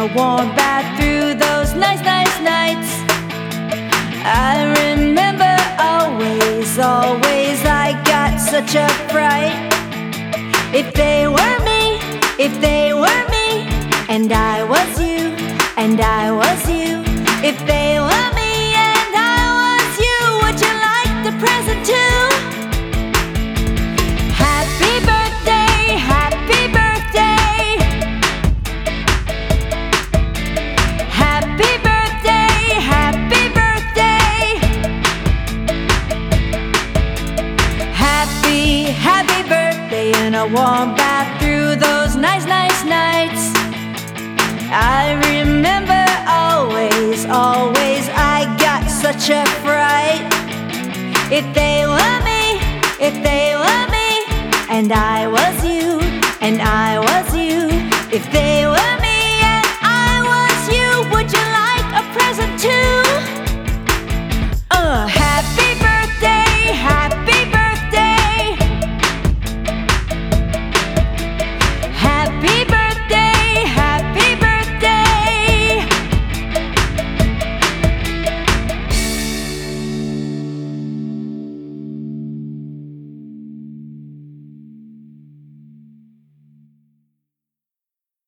a warm bath through those nice, nice nights. I remember always, always I got such a fright. If they were me, if they were me, and I was you, and I was you. If they were me and I was you, would you like the present too? Happy birthday, happy birthday. Happy birthday, happy birthday. Happy, happy birthday in a warm bath through those nice, nice nights. I remember always, always I got such a fright. If they were me, if they were me, and I